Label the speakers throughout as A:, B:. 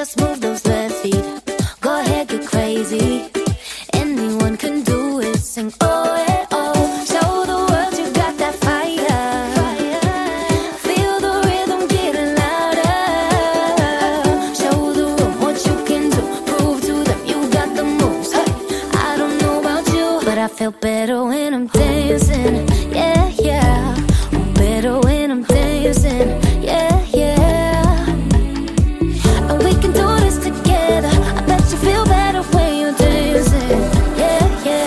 A: just move those left feet. Go ahead, get crazy. Anyone can do it. Sing oh yeah, oh. Show the world you got that fire. Feel the rhythm getting louder. Show the room what you can do. Prove to them you got the moves. Hey, I don't know about you, but I feel better when I'm dancing. Yeah, yeah. Better when I'm dancing. Yeah, yeah. And we can do this together. I bet you feel better when you're dancing. Yeah, yeah.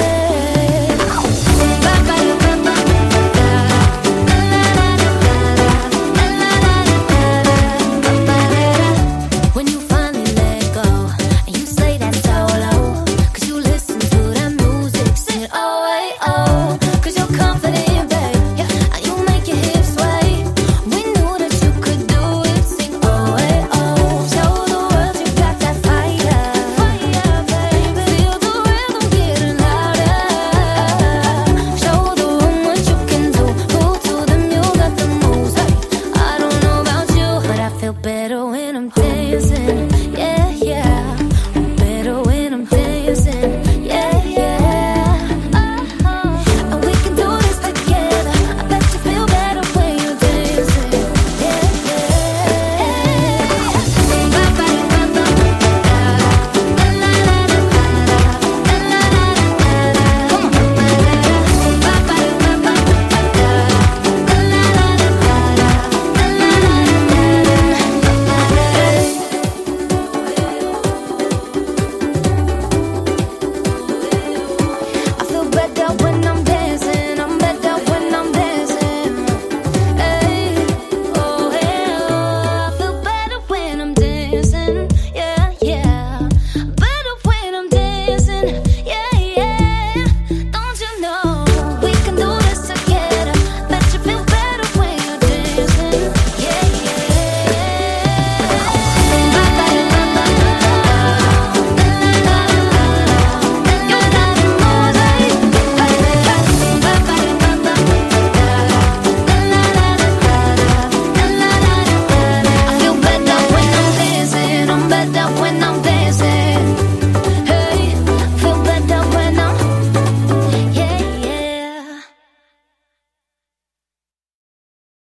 A: When you finally let go and you slay that solo, 'cause you listen to that music, sing it oh, hey, oh. 'Cause you're confident, babe, yeah, and you make your hips sway. We knew that you could do it, sing oh, hey, oh. Show the world you got that fire, fire, baby. Feel the rhythm getting louder. Show the room what you can do. Prove to them you got the moves. Hey, I don't know about you, but I feel better when I'm dancing.